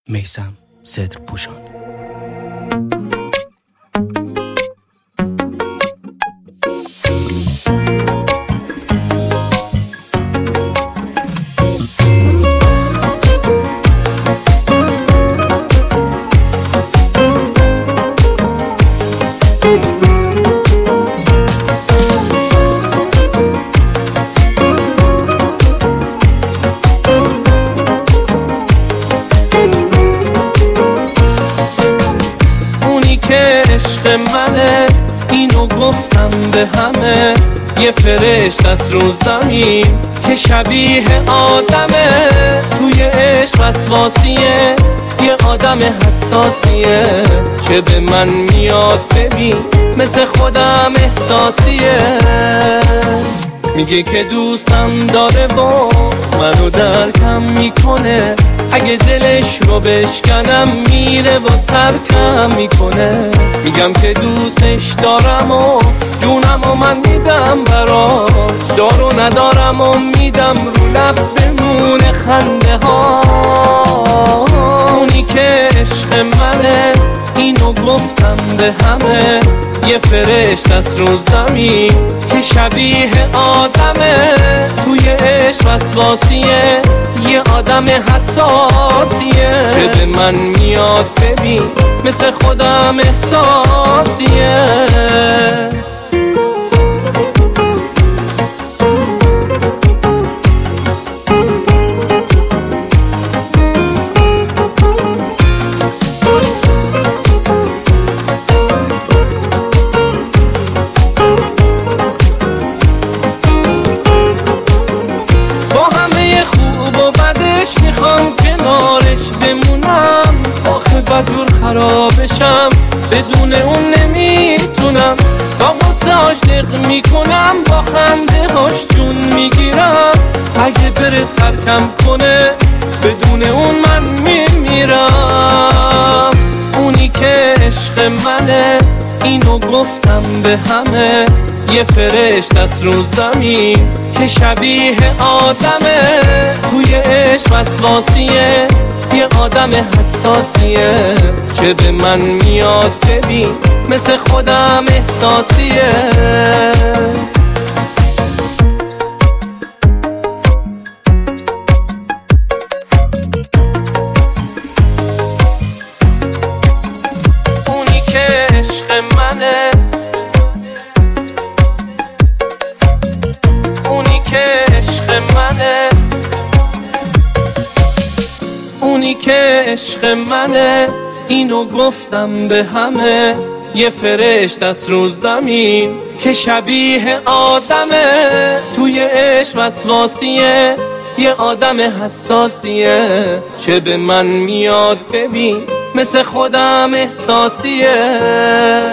میثم صدرپوشان. که عشق منه، اینو گفتم به همه، یه فرشته است رو زمین که شبیه آدمه، توی عشق وسواسیه، یه آدم حساسیه، چه به من میاد ببین مثل خودم احساسیه، میگه که دوستم داره و منو درکم میکنه، اگه دلش رو بشکنم میره و ترکم میکنه، میگم که دوستش دارم و جونم و من میدم براش، دارو ندارم و میدم رو لب بمونه خنده ها، اونی که عشق منه، اینو گفتم به همه، یه فرشته است رو زمین که شبیه آدمه، توی عشق وسواسیه، یه آدم حساسیه، چه به من میاد ببین مثل خودم احساسیه. میخوام کنارش بمونم، آخه بدجور خرابشم، بدون اون نمیتونم، با غصه عاشق میکنم، با خنده هاش جون میگیرم، اگه بره ترکم کنه بدون اون من میمیرم، اونی که عشق منه، اینو گفتم به همه، یه فرشته است رو زمین که شبیه آدمه، توی عشق وسواسیه، یه آدم حساسیه، چه به من میاد ببین مثل خودم احساسیه. اونی که عشق منه، اونی که عشق منه، اونی که عشق منه، اینو گفتم به همه، یه فرشته است رو زمین که شبیه آدمه، توی عشق وسواسیه، یه آدم حساسیه، چه به من میاد ببین مثل خودم احساسیه.